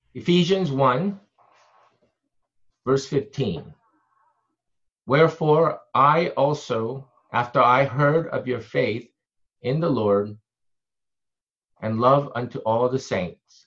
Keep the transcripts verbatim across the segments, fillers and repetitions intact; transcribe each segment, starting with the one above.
Ephesians one, verse fifteen. Wherefore I also, after I heard of your faith in the Lord and love unto all the saints,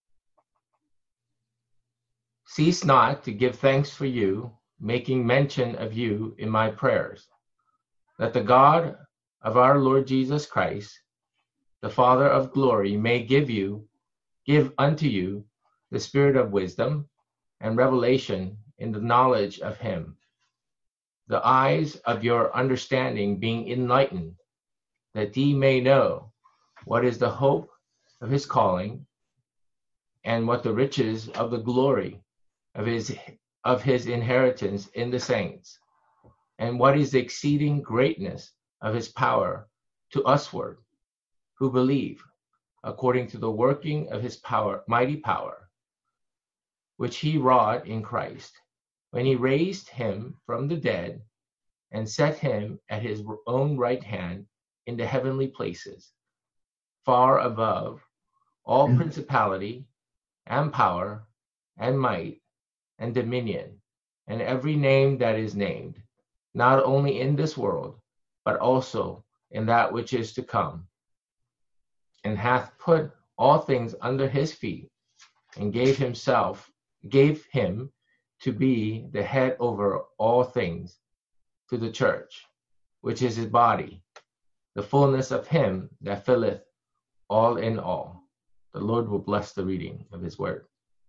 cease not to give thanks for you, making mention of you in my prayers, that the God of our Lord Jesus Christ, the Father of glory, may give you, give unto you the spirit of wisdom and revelation in the knowledge of him, the eyes of your understanding being enlightened, that ye may know what is the hope of his calling, and what the riches of the glory of his of his inheritance in the saints, and what is the exceeding greatness of his power to usward, who believe, according to the working of his power, mighty power, which he wrought in Christ, when he raised him from the dead, and set him at his own right hand in the heavenly places, far above all principality and power and might and dominion, and every name that is named, not only in this world, but also in that which is to come, and hath put all things under his feet, and gave himself, gave him to be the head over all things to the church, which is his body, the fullness of him that filleth all in all. The Lord will bless the reading of his word.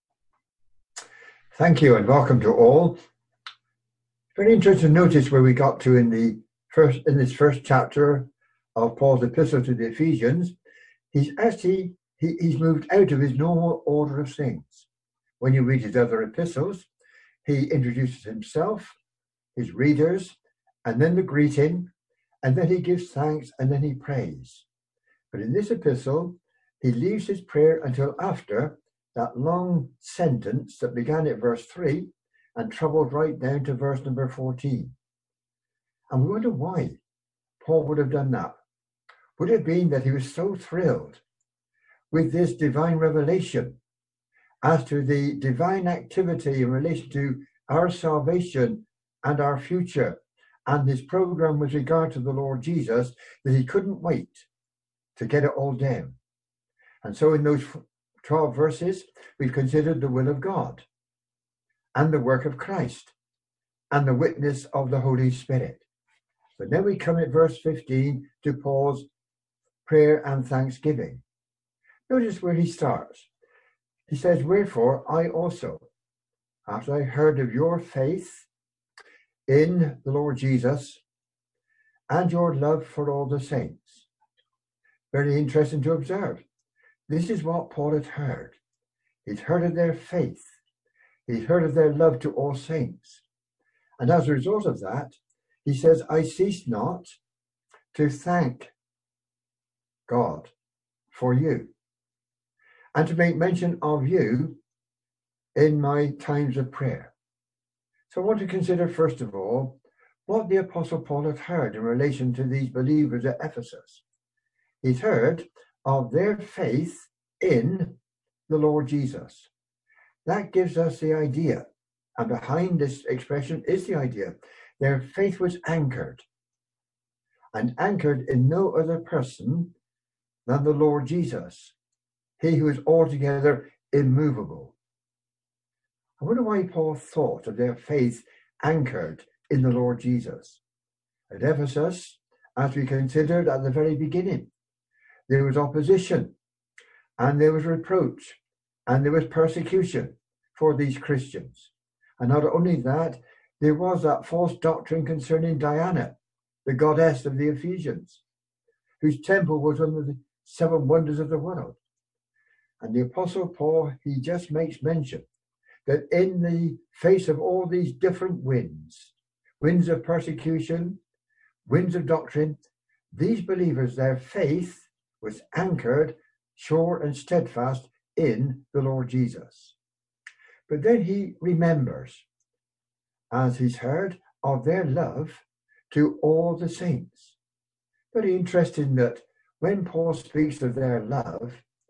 Thank you, and welcome to all. Very interesting to notice where we got to in the first in this first chapter of Paul's epistle to the Ephesians. He's actually he, he's moved out of his normal order of things. When you read his other epistles, he introduces himself, his readers, and then the greeting, and then he gives thanks, and then he prays. But in this epistle, he leaves his prayer until after that long sentence that began at verse three and traveled right down to verse number fourteen. And we wonder why Paul would have done that. Would it have been that he was so thrilled with this divine revelation as to the divine activity in relation to our salvation and our future and his program with regard to the Lord Jesus, that he couldn't wait to get it all down? And so in those twelve verses, we've considered the will of God and the work of Christ and the witness of the Holy Spirit. But then we come at verse fifteen to Paul's prayer and thanksgiving. Notice where he starts. He says, wherefore I also, after I heard of your faith in the Lord Jesus and your love for all the saints. Very interesting to observe. This is what Paul had heard. He'd heard of their faith. He'd heard of their love to all saints. And as a result of that, he says, I cease not to thank God for you, and to make mention of you in my times of prayer. So I want to consider, first of all, what the Apostle Paul had heard in relation to these believers at Ephesus. He'd heard of their faith in the Lord Jesus. That gives us the idea, and behind this expression is the idea, their faith was anchored, and anchored in no other person than the Lord Jesus, he who is altogether immovable. I wonder why Paul thought of their faith anchored in the Lord Jesus. At Ephesus, as we considered at the very beginning, there was opposition, and there was reproach, and there was persecution for these Christians. And not only that, there was that false doctrine concerning Diana, the goddess of the Ephesians, whose temple was one of the seven wonders of the world. And the Apostle Paul, he just makes mention that in the face of all these different winds, winds of persecution, winds of doctrine, these believers, their faith was anchored, sure and steadfast in the Lord Jesus. But then he remembers, as he's heard, of their love to all the saints. Very interesting that when Paul speaks of their love,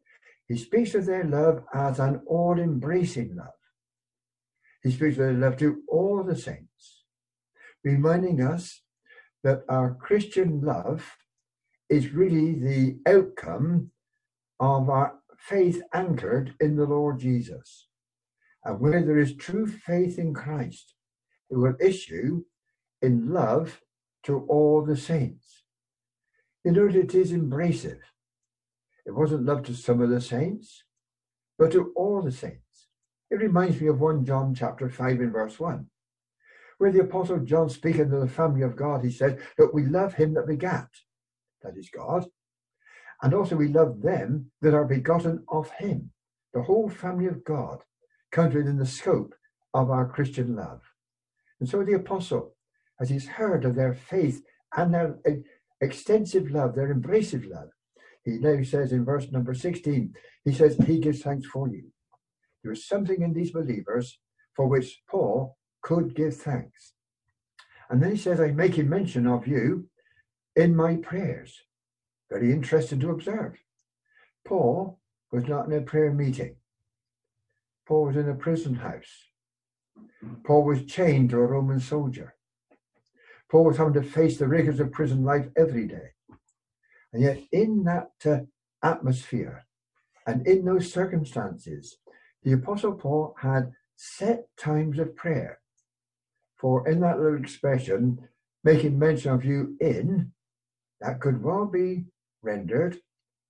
He speaks of their love as an all-embracing love. He speaks of their love to all the saints, reminding us that our Christian love is really the outcome of our faith anchored in the Lord Jesus. And where there is true faith in Christ, it will issue in love to all the saints. You know, it is embracive. It wasn't love to some of the saints, but to all the saints. It reminds me of First John chapter five and verse one, where the Apostle John, speaking to the family of God, he said that we love him that begat, that is God, and also we love them that are begotten of him. The whole family of God comes within the scope of our Christian love. And so the Apostle, as he's heard of their faith and their extensive love, their embracive love, he now says in verse number sixteen, he says, he gives thanks for you. There is something in these believers for which Paul could give thanks. And then he says, I'm making mention of you in my prayers. Very interesting to observe. Paul was not in a prayer meeting. Paul was in a prison house. Paul was chained to a Roman soldier. Paul was having to face the rigors of prison life every day. And yet in that uh, atmosphere and in those circumstances, the Apostle Paul had set times of prayer. For in that little expression, making mention of you in, that could well be rendered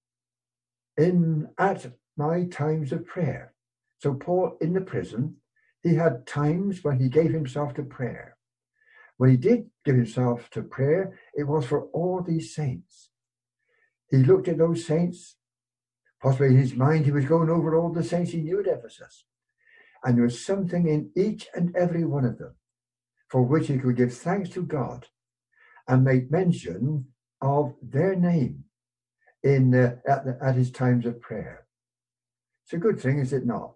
in at my times of prayer. So Paul in the prison, he had times when he gave himself to prayer. When he did give himself to prayer, it was for all these saints. He looked at those saints. Possibly in his mind, he was going over all the saints he knew at Ephesus. And there was something in each and every one of them for which he could give thanks to God and make mention of their name in uh, at, the, at his times of prayer. It's a good thing, is it not?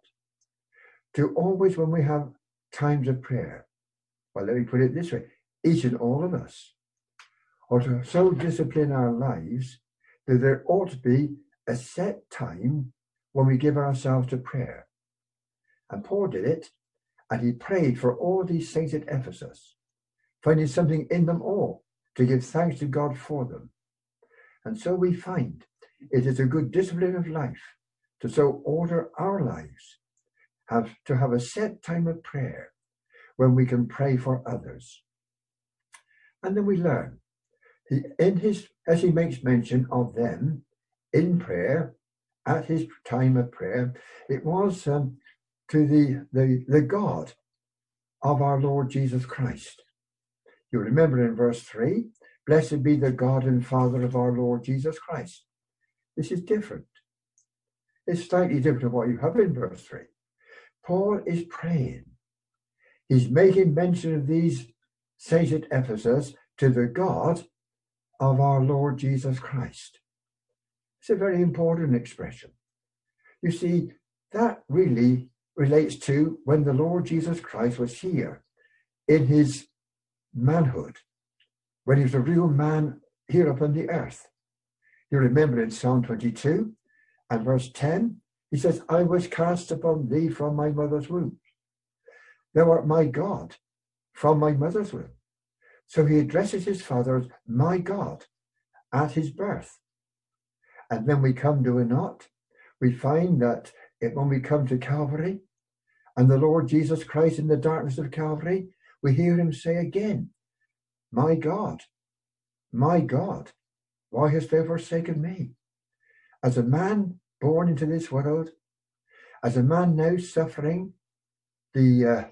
To always, when we have times of prayer, well, let me put it this way, each and all of us, or to so discipline our lives that there ought to be a set time when we give ourselves to prayer. And Paul did it, and he prayed for all these saints at Ephesus, finding something in them all to give thanks to God for them. And so we find it is a good discipline of life to so order our lives, have to have a set time of prayer when we can pray for others. And then we learn, he, in his, as he makes mention of them in prayer, at his time of prayer, it was um, to the, the, the God of our Lord Jesus Christ. You remember in verse three, blessed be the God and Father of our Lord Jesus Christ. This is different. It's slightly different from what you have in verse three. Paul is praying. He's making mention of these saints at Ephesus to the God of our Lord Jesus Christ. It's a very important expression. You see, that really relates to when the Lord Jesus Christ was here in his manhood, when he was a real man here upon the earth. You remember in Psalm twenty-two and verse ten, he says, I was cast upon thee from my mother's womb. Thou art my God from my mother's womb. So he addresses his father as my God at his birth. And then we come to a knot. We find that it, when we come to Calvary and the Lord Jesus Christ in the darkness of Calvary, we hear him say again, my God, my God, why hast thou forsaken me? As a man born into this world, as a man now suffering the uh,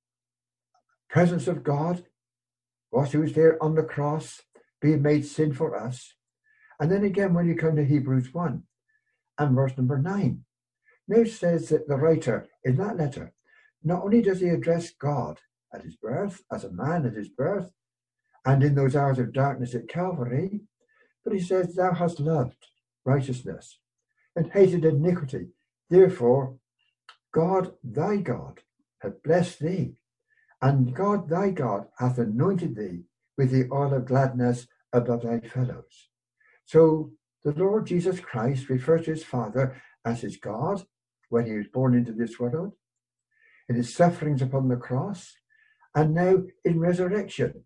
presence of God, whilst he was there on the cross, being made sin for us. And then again, when you come to Hebrews one and verse number nine, now says that the writer in that letter, not only does he address God at his birth, as a man at his birth, and in those hours of darkness at Calvary, but he says, thou hast loved righteousness and hated iniquity. Therefore, God thy God hath blessed thee, and God thy God hath anointed thee with the oil of gladness above thy fellows. So the Lord Jesus Christ refers to his Father as his God when he was born into this world, in his sufferings upon the cross, and now in resurrection.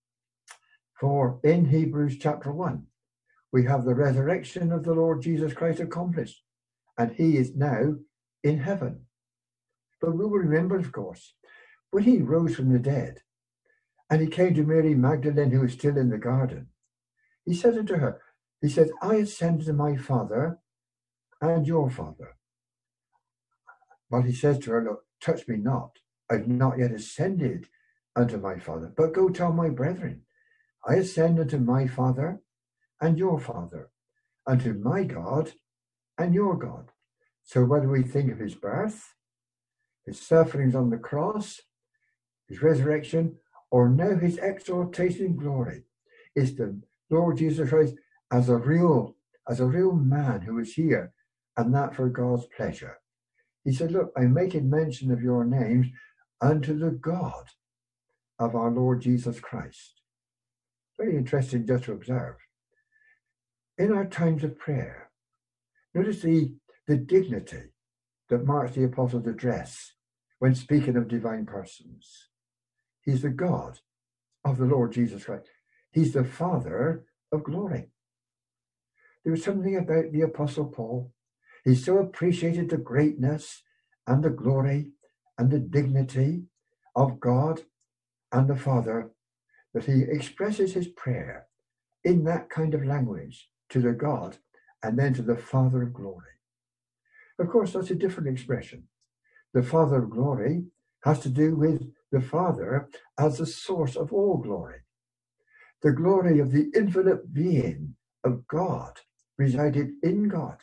For in Hebrews chapter one, we have the resurrection of the Lord Jesus Christ accomplished, and he is now in heaven. But we will remember, of course, when he rose from the dead, and he came to Mary Magdalene, who was still in the garden, he said unto her, he said, I ascend to my Father and your Father. But he says to her, look, touch me not. I've not yet ascended unto my Father, but go tell my brethren, I ascend unto my Father and your Father, unto my God and your God. So whether we think of his birth, his sufferings on the cross, his resurrection, or now his exaltation in glory, is the Lord Jesus Christ as a real, as a real man who is here, and that for God's pleasure. He said, look, I'm making mention of your names unto the God of our Lord Jesus Christ. Very interesting just to observe. In our times of prayer, notice the, the dignity that marks the Apostle's address when speaking of divine persons. He's the God of the Lord Jesus Christ. He's the Father of glory. There was something about the Apostle Paul. He so appreciated the greatness and the glory and the dignity of God and the Father that he expresses his prayer in that kind of language to the God and then to the Father of glory. Of course, that's a different expression. The Father of glory has to do with the Father as the source of all glory. The glory of the infinite being of God resided in God.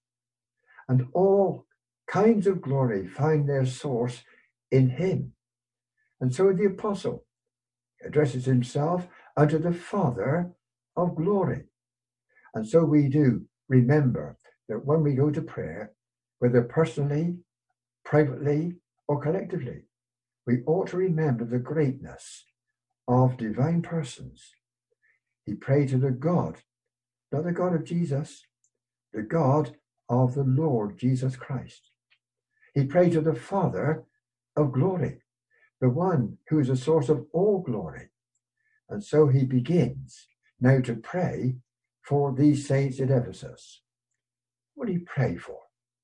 And all kinds of glory find their source in him. And so the apostle addresses himself unto the Father of glory. And so we do remember that when we go to prayer, whether personally, privately, or collectively, we ought to remember the greatness of divine persons. He prayed to the God, not the God of Jesus, the God of the Lord Jesus Christ. He prayed to the Father of glory, the one who is the source of all glory. And so he begins now to pray for these saints at Ephesus. What did he pray for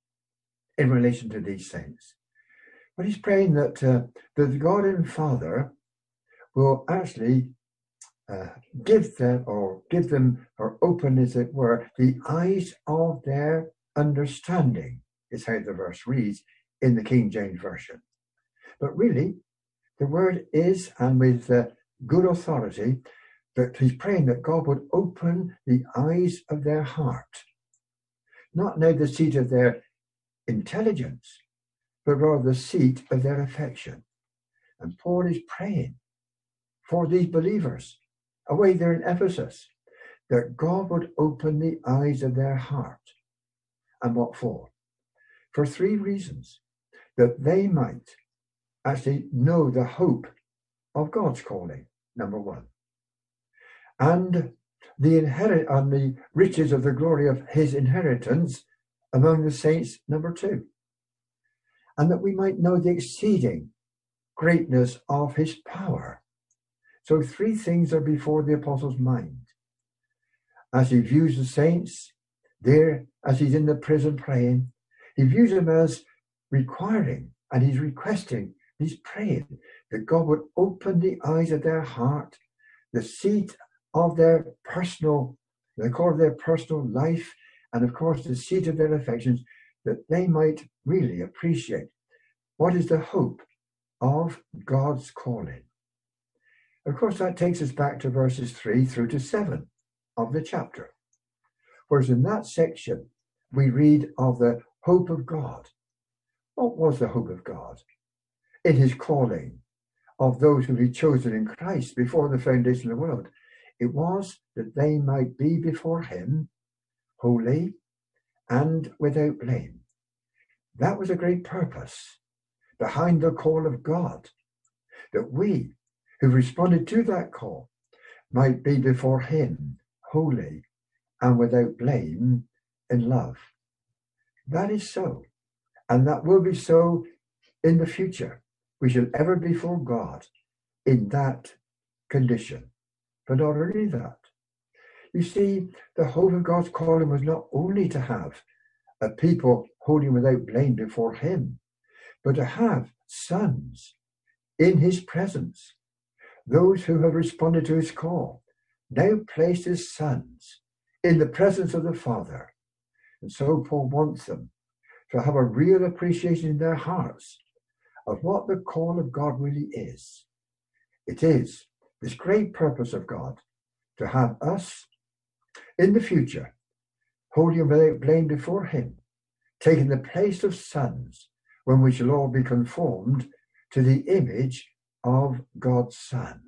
in relation to these saints? Well, he's praying that, uh, that the God and Father will actually uh, give them, or give them, or open, as it were, the eyes of their understanding, is how the verse reads in the King James Version. But really, the word is, and with uh, good authority, that he's praying that God would open the eyes of their heart, not now the seat of their intelligence, but rather the seat of their affection. And Paul is praying for these believers away there in Ephesus, that God would open the eyes of their heart. And what for? For three reasons. That they might actually know the hope of God's calling, number one. And the inherit and the riches of the glory of his inheritance among the saints, number two. And that we might know the exceeding greatness of his power. So three things are before the apostle's mind. As he views the saints there, as he's in the prison praying, he views them as requiring, and he's requesting, he's praying that God would open the eyes of their heart, the seat of their personal, the core of their personal life, and of course the seat of their affections, that they might really appreciate what is the hope of God's calling. Of course, that takes us back to verses three through to seven of the chapter. Whereas in that section, we read of the hope of God. What was the hope of God? In his calling of those whom he chosen in Christ before the foundation of the world. It was that they might be before him holy and without blame. That was a great purpose behind the call of God, that we who responded to that call might be before him holy and without blame in love. That is so. And that will be so in the future. We shall ever be before God in that condition. But not only that. You see, the hope of God's calling was not only to have a people holy without blame before him, but to have sons in his presence. Those who have responded to his call now placed his sons in the presence of the Father. And so Paul wants them to have a real appreciation in their hearts of what the call of God really is. It is this great purpose of God to have us in the future, holy and without blame before him, taking the place of sons when we shall all be conformed to the image of God's Son.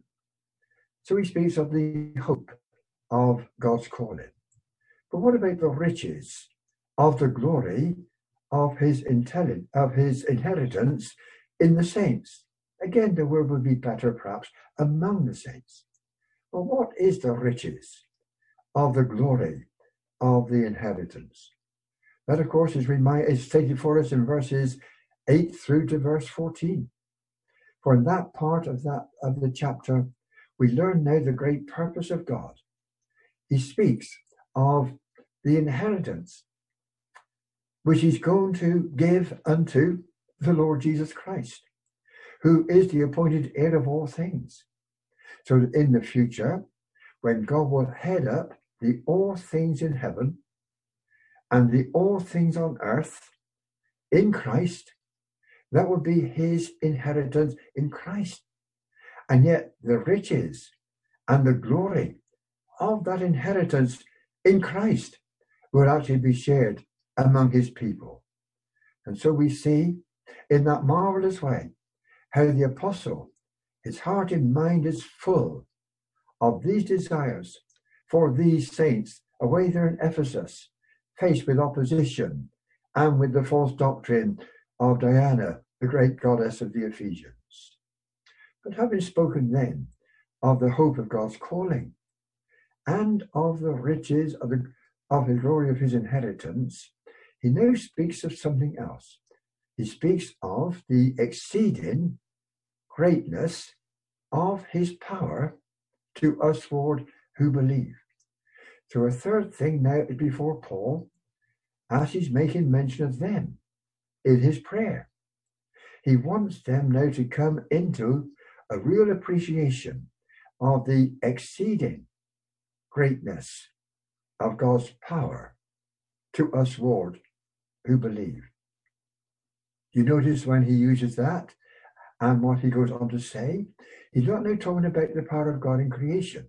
So he speaks of the hope of God's calling. But what about the riches of the glory of his, intelli- of his inheritance in the saints? Again, the word would be better perhaps among the saints. Well, what is the riches of the glory of the inheritance? That, of course, is, remind, is stated for us in verses eight through to verse fourteen. For in that part of that of the chapter, we learn now the great purpose of God. He speaks of the inheritance which he's going to give unto the Lord Jesus Christ, who is the appointed heir of all things. So that in the future, when God will head up the all things in heaven and the all things on earth in Christ, that will be his inheritance in Christ. And yet the riches and the glory of that inheritance in Christ will actually be shared among his people. And so we see in that marvelous way how the apostle, his heart and mind is full of these desires for these saints away there in Ephesus, faced with opposition and with the false doctrine of Diana, the great goddess of the Ephesians. But having spoken then of the hope of God's calling and of the riches of the, of the glory of his inheritance, he now speaks of something else. He speaks of the exceeding greatness of his power to usward who believe. So a third thing now is before Paul, as he's making mention of them in his prayer. He wants them now to come into a real appreciation of the exceeding greatness of God's power to usward who believe. You notice when he uses that and what he goes on to say, he's not now talking about the power of God in creation.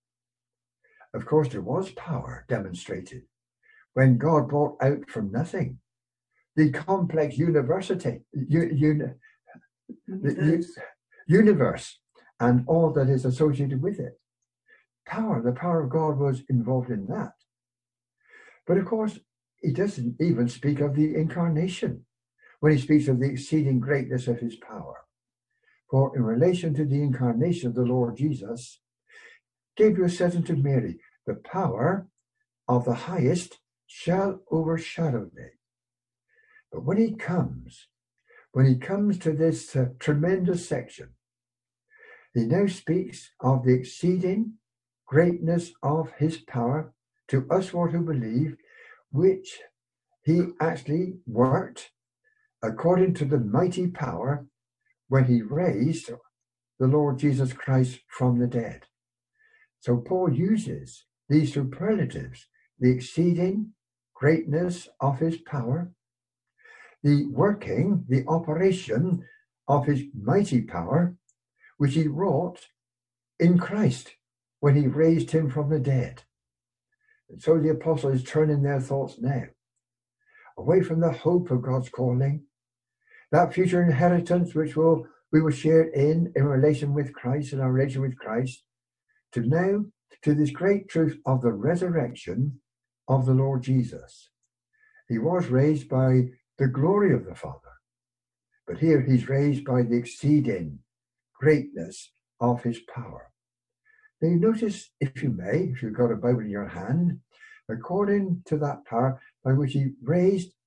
Of course, there was power demonstrated when God brought out from nothing the complex university, un, the universe and all that is associated with it. Power, the power of God was involved in that. But of course, he doesn't even speak of the incarnation when he speaks of the exceeding greatness of his power. For in relation to the incarnation of the Lord Jesus, Gabriel said unto Mary, the power of the highest shall overshadow thee. But when he comes, when he comes to this uh, tremendous section, he now speaks of the exceeding greatness of his power to usward who believe, which he actually worked according to the mighty power when he raised the Lord Jesus Christ from the dead. So Paul uses these superlatives, the exceeding greatness of his power, the working, the operation of his mighty power, which he wrought in Christ when he raised him from the dead. And so the apostle is turning their thoughts now away from the hope of God's calling, that future inheritance which will we will share in in relation with Christ, in our relation with Christ, to now to this great truth of the resurrection of the Lord Jesus. He was raised by the glory of the Father, but here he's raised by the exceeding greatness of his power. Now you notice, if you may, if you've got a Bible in your hand, according to that power by which he raised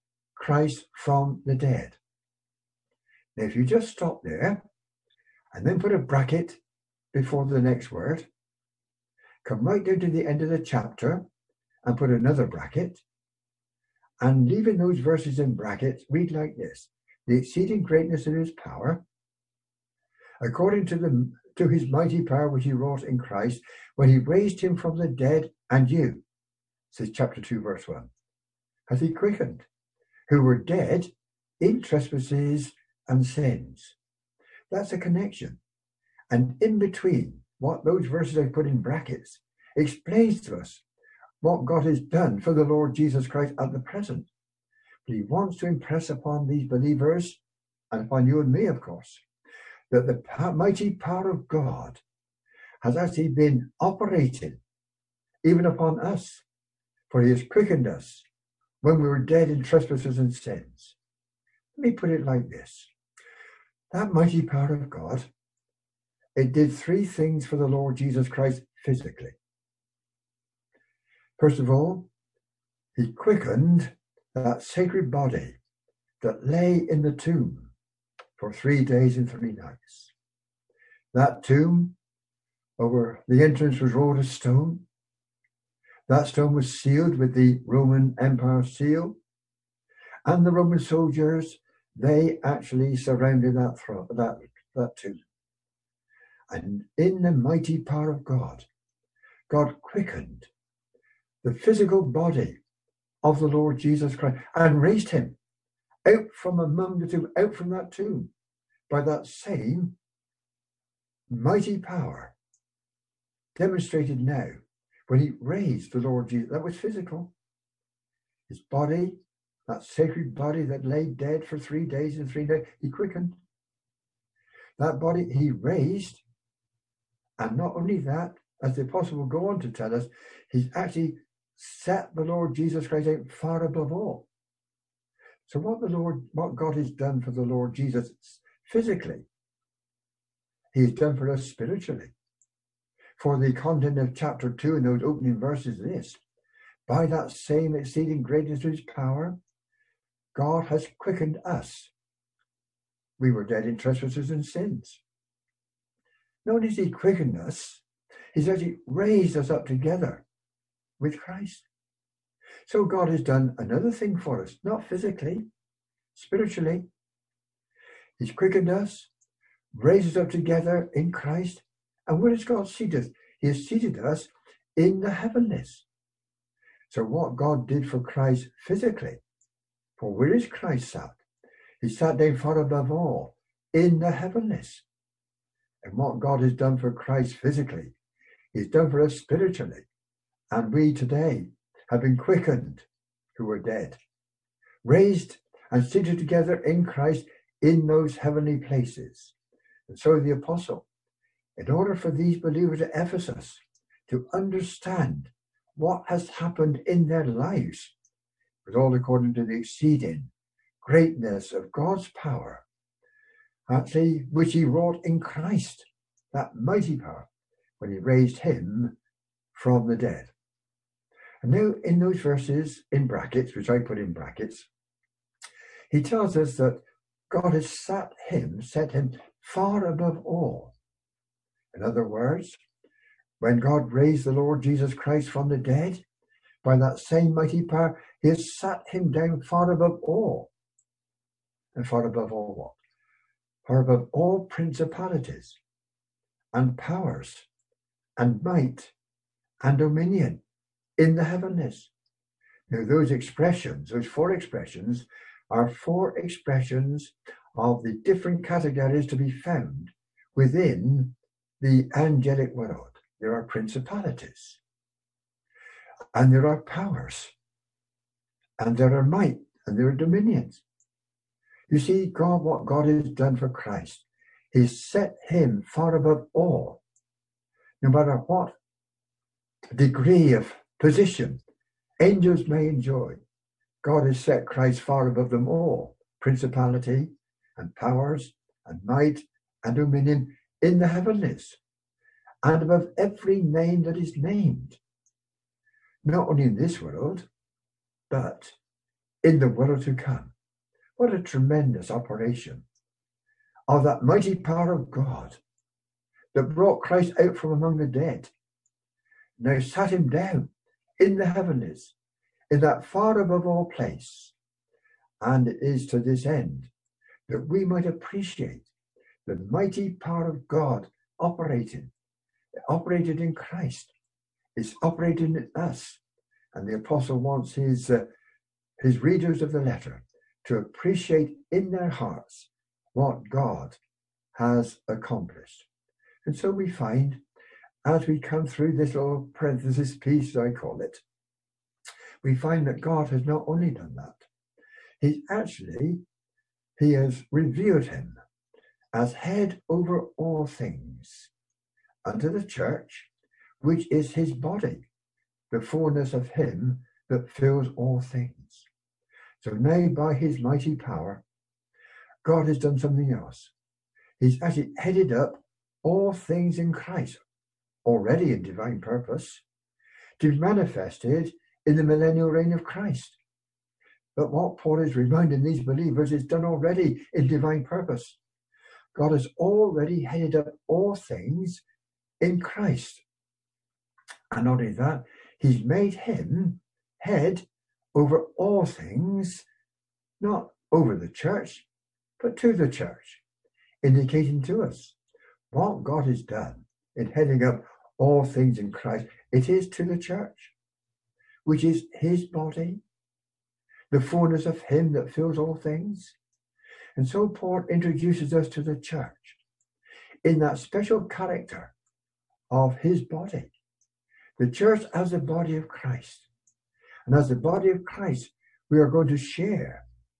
Christ from the dead. Now, if you just stop there and then put a bracket before the next word, come right down to the end of the chapter and put another bracket, and leaving those verses in brackets, read like this: the exceeding greatness of his power, according to the to his mighty power which he wrought in Christ, when he raised him from the dead, and you, says chapter two, verse one, hath he quickened, who were dead in trespasses and sins. That's a connection. And in between, what those verses I put in brackets explains to us what God has done for the Lord Jesus Christ at the present. But he wants to impress upon these believers, and upon you and me, of course, that the mighty power of God has actually been operating even upon us, for he has quickened us when we were dead in trespasses and sins. Let me put it like this. That mighty power of God, it did three things for the Lord Jesus Christ physically. First of all, he quickened that sacred body that lay in the tomb for three days and three nights. That tomb, over the entrance was rolled a stone. That stone was sealed with the Roman Empire seal. And the Roman soldiers, they actually surrounded that, thro- that, that tomb. And in the mighty power of God, God quickened the physical body of the Lord Jesus Christ and raised him out from among the tomb, out from that tomb, by that same mighty power demonstrated now when he raised the Lord Jesus. That was physical. His body, that sacred body that lay dead for three days and three nights, he quickened. That body he raised, and not only that, as the apostle will go on to tell us, he's actually set the Lord Jesus Christ out far above all. So what the Lord, what God has done for the Lord Jesus physically, he has done for us spiritually. For the content of chapter two in those opening verses is this: by that same exceeding greatness of his power, God has quickened us. We were dead in trespasses and sins. Not only has he quickened us, he's actually raised us up together with Christ. So God has done another thing for us, not physically, spiritually. He's quickened us, raised us up together in Christ. And where has God seated us? He has seated us in the heavenlies. So what God did for Christ physically, for where is Christ sat? He sat down far above all in the heavenlies. And what God has done for Christ physically, he's done for us spiritually. And we today have been quickened who were dead, raised and seated together in Christ in those heavenly places. And so the apostle, in order for these believers at Ephesus to understand what has happened in their lives, was all according to the exceeding greatness of God's power, actually, which he wrought in Christ, that mighty power, when he raised him from the dead. And now in those verses in brackets, which I put in brackets, he tells us that God has set him, set him far above all. In other words, when God raised the Lord Jesus Christ from the dead, by that same mighty power, he has sat him down far above all. And far above all what? Far above all principalities and powers and might and dominion in the heavenlies. Now those expressions, those four expressions, are four expressions of the different categories to be found within the angelic world. There are principalities, and there are powers, and there are might, and there are dominions. You see, God, what God has done for Christ, he's set him far above all. No matter what degree of position angels may enjoy, God has set Christ far above them all. Principality and powers and might and dominion in the heavenlies, and above every name that is named, not only in this world, but in the world to come. What a tremendous operation of that mighty power of God that brought Christ out from among the dead, now sat him down in the heavenlies, in that far above all place. And it is to this end that we might appreciate the mighty power of God operating. It operated in Christ. It's operating in us. And the apostle wants his, uh, his readers of the letter to appreciate in their hearts what God has accomplished. And so we find, as we come through this little parenthesis piece, as I call it, we find that God has not only done that, He's actually, He has revealed Him as head over all things unto the church, which is His body, the fullness of Him that fills all things. So now, by His mighty power, God has done something else. He's actually headed up all things in Christ, already in divine purpose, to be manifested in the millennial reign of Christ. But what Paul is reminding these believers is done already in divine purpose. God has already headed up all things in Christ. And not only that, He's made Him head over all things, not over the church, but to the church, indicating to us what God has done in heading up all things in Christ. It is to the church, which is His body, the fullness of Him that fills all things. And so Paul introduces us to the church in that special character of His body. The church as the body of Christ. And as the body of Christ, we are going to share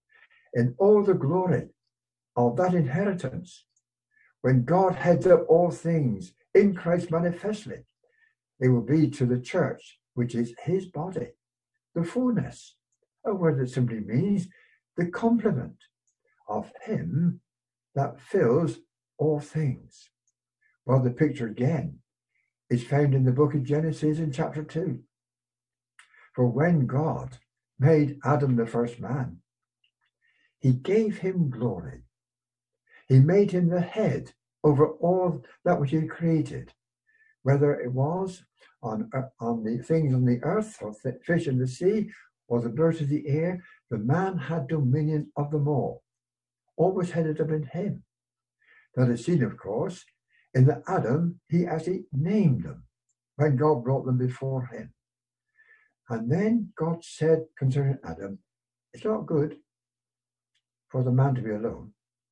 in all the glory of that inheritance. When God heads up all things in Christ manifestly, it will be to the church, which is His body, the fullness, a word that simply means the complement of Him that fills all things. Well, the picture again is found in the book of Genesis in chapter two. For when God made Adam the first man, He gave him glory. He made him the head over all that which He had created, whether it was on, on the things on the earth, or th- fish in the sea, or the birds of the air. The man had dominion of them all. All was headed up in Him. That is seen, of course, in that Adam, He actually named them when God brought them before Him. And then God said concerning Adam, it's not good for the man to be alone.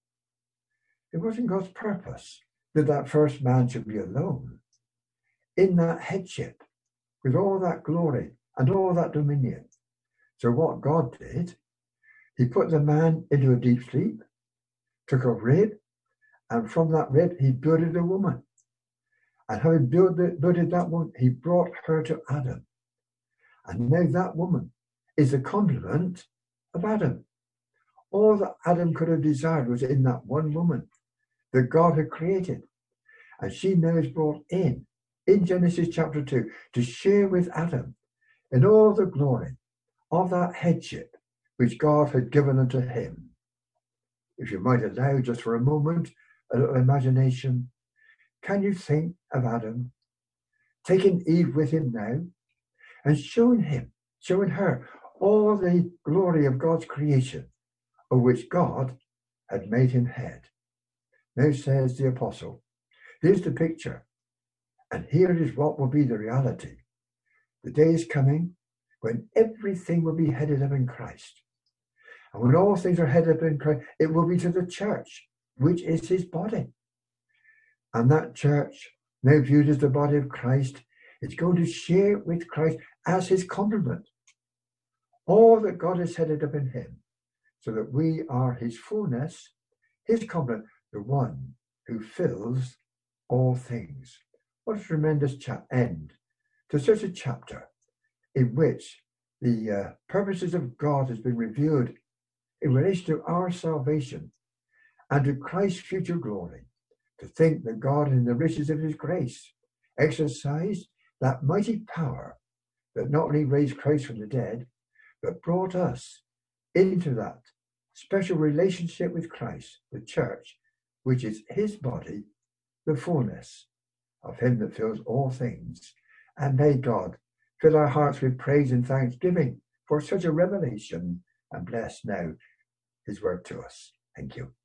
It wasn't God's purpose that that first man should be alone in that headship with all that glory and all that dominion. So what God did, He put the man into a deep sleep, took a rib, and from that rib He builded a woman. And having builded, builded that one, He brought her to Adam. And now that woman is the complement of Adam. All that Adam could have desired was in that one woman that God had created. And she now is brought in, in Genesis chapter two, to share with Adam in all the glory of that headship which God had given unto him. If you might allow just for a moment a little imagination, can you think of Adam taking Eve with him now and showing him, showing her all the glory of God's creation, of which God had made him head? Now says the apostle, here's the picture, and here is what will be the reality. The day is coming when everything will be headed up in Christ. And when all things are headed up in Christ, it will be to the church, which is His body. And that church, now viewed as the body of Christ, is going to share with Christ as His complement all that God has headed up in Him, so that we are His fullness, His complement, the one who fills all things. What a tremendous cha- end to such a chapter in which the uh, purposes of God has been revealed in relation to our salvation and to Christ's future glory. To think that God, in the riches of His grace, exercised that mighty power that not only raised Christ from the dead, but brought us into that special relationship with Christ, the church, which is his body, the fullness of him that fills all things. And may God fill our hearts with praise and thanksgiving for such a revelation, and bless now his word to us. Thank you.